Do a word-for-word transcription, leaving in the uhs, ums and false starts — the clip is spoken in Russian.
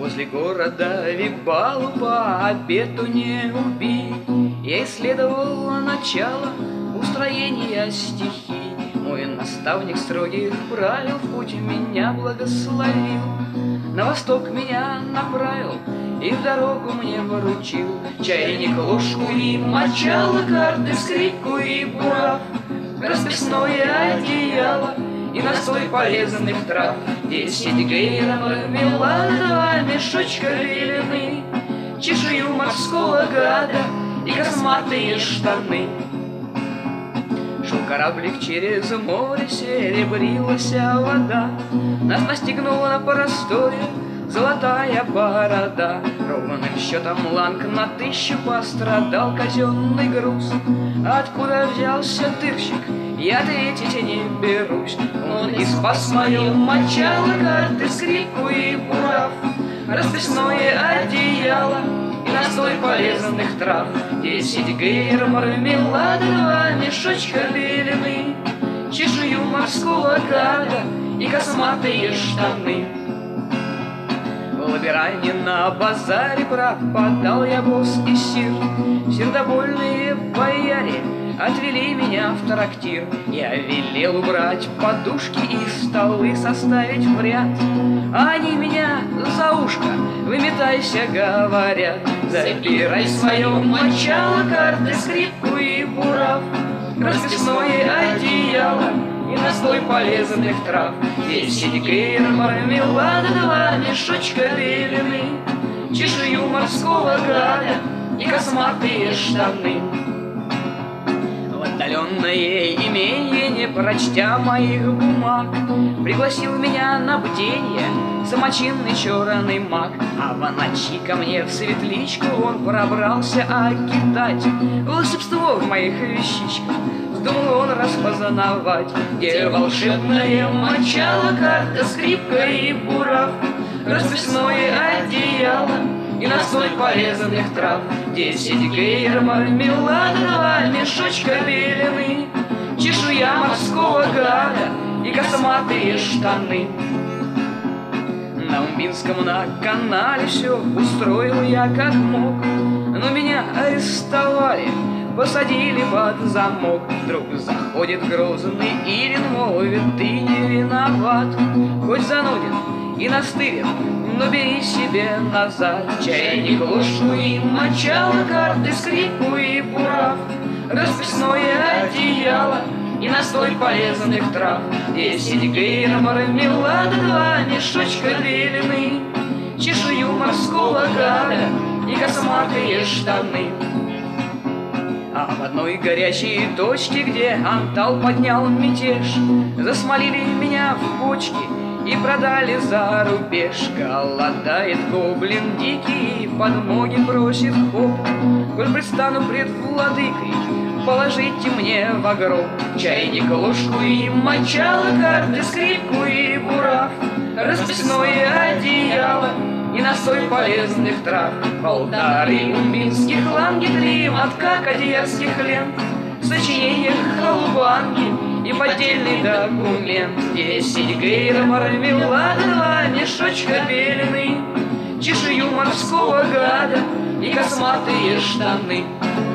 Возле города Вибалу по обету не убить я исследовал начало устроения стихий. Мой наставник строгих правил в путь меня благословил, на восток меня направил и в дорогу мне выручил. Чайник, ложку и мочало, карты, скрипку и бурав, расписное одеяло и настой полезных трав. Десять гейров, мелада, два мешочка белены, чешую морского гада и косматые штаны. Шел кораблик через море, серебрилась вода, нас настигнула на просторе золотая борода. Ровным счетом ланг на тысячу пострадал казенный груз. Откуда взялся тырщик, я ответить не берусь. Он и спас мое мочало, карты, скрипку и бурав, расписное одеяло и настой полезных трав. Десять гейр, мармелада, два мешочка белены, чешую морского гада и косматые штаны. В Лабиране на базаре пропадал я босс и сир. Сердобольные бояре отвели меня в трактир. Я велел убрать подушки и столы составить в ряд. А они меня за ушко выметайся, говорят. Забирай свое мочало, карты, скрипку и бурав, расписное одеяло и настой полезных трав. Десять гейр, мармелада, два мешочка белены, чешую морского гада и косматые штаны. В отдаленное имение, не прочтя моих бумаг, пригласил меня на бдение самочинный черный маг. А в ночи ко мне в светличку он пробрался окидать волшебство в моих вещичках. Думал он распознавать, где волшебное мочало, карта, скрипка и бурав, расписное одеяло и настой полезных трав. Десять гейр, мармелада, два мешочка белены, чешуя морского гада и косматые штаны. На Умбинском на канале все устроил я как мог, но меня арестовали, посадили под замок. Вдруг заходит грозный Ирин, молвит: ты не виноват, хоть зануден и настырен, но бери себе назад. Чайник, ложку и мочало, карты, скрипку и бурав, расписное одеяло и настой полезных трав. Десять гейр, мармелада, два мешочка белены, чешую морского гада и косматые штаны. А в одной горячей точке, где Антал поднял мятеж, засмолили меня в бочке и продали за рубеж. Голодает гоблин дикий, подмоги просит хоп. Коль предстану пред владыкой, положите мне в гроб. Чайник, ложку и мочало, карты, скрипку и бурав, расписное одеяло и настой полезных трав. Полторы умбинских ланги, три мотка кадьярских лент, сочинение халубанги и поддельный документ. Десять гейр, мармелада, два мешочка белены, чешую морского гада и косматые штаны.